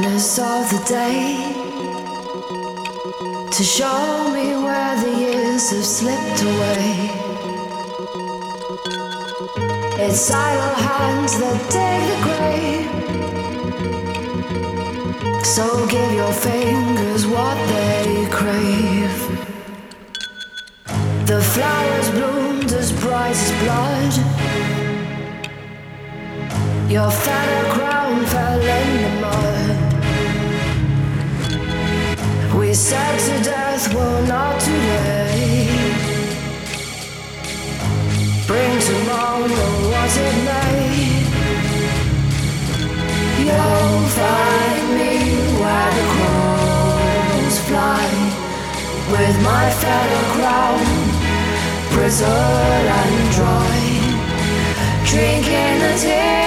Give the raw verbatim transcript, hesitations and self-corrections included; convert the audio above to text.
darkness of the day to show me where the years have slipped away. It's idle hands that dig the grave, so give your fingers what they crave. The flowers bloomed as bright as blood. Your feather crown fell in the mud. We said to death, well, not today. Bring tomorrow what it may. You'll find me where the crows fly, with my feather crown bristle and dry, drinking the tears